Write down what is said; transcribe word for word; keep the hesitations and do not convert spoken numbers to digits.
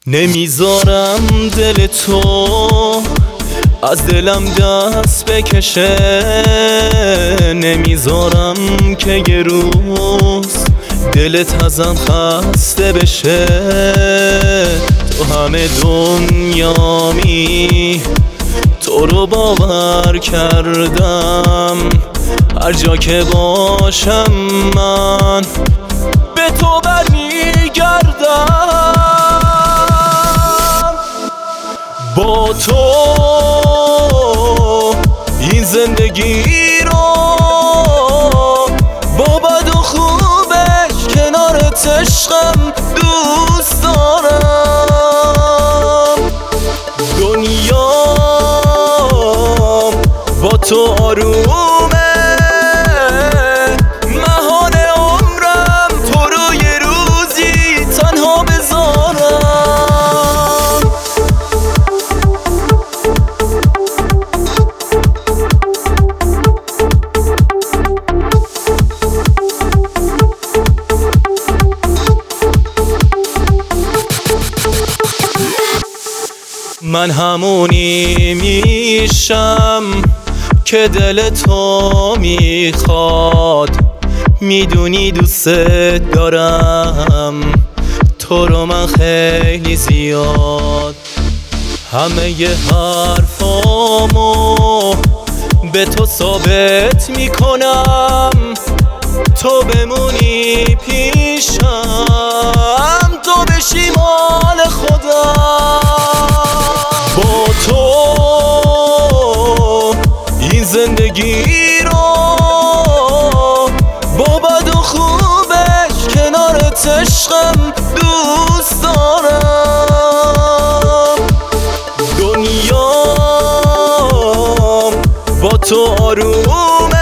نمیذارم دل تو از دلم دست بکشه، نمیذارم که یه روز دلت ازم خسته بشه. تو همه دنیامی تو رو باور کردم، هر جا که باشم من به تو برمیگردم. با تو این زندگی رو با بد و خوبش کنارت عشقم دوست دارم. دنیام با تو آرومه، مهان عمرم تو رو یه روزی تنها بذارم. من همونی میشم که دل تو میخواد، میدونی دوست دارم تو رو من خیلی زیاد. همه ی حرفامو به تو ثابت میکنم، تو بمونی پیشم تو بشی مال خودم. با تو این زندگی رو با بد و خوبش کنارت عشقم دوست دارم. دنیام با تو آرومه،